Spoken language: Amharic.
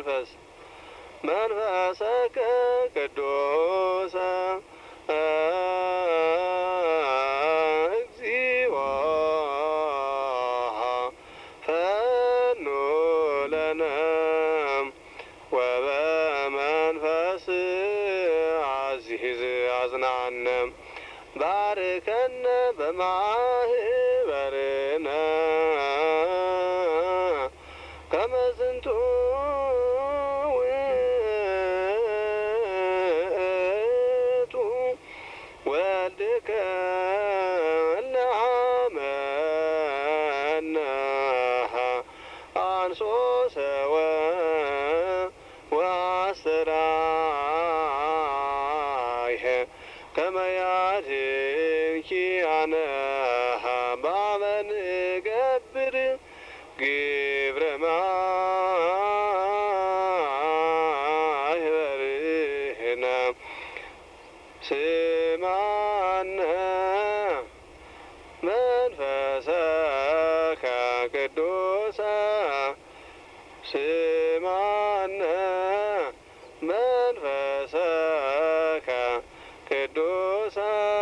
መንፈሰከ ቅዱስ እግዚኦ ፈኑ ለነ ወበመንፈስ አዚዝ አዝናነ ባርከነ በማህበርነ ከመ ዝንቱ ውእቱ ወልድከ ለአመነ አንሶ ሰወ ወአስተርአይከ ከመ ያድኅንኪያነ በአመ ንገብር ግብረ ማህበርነ ስማነ መንፈሰከ ቅዱሰ ስማነ መንፈሰከ ቅዱሰ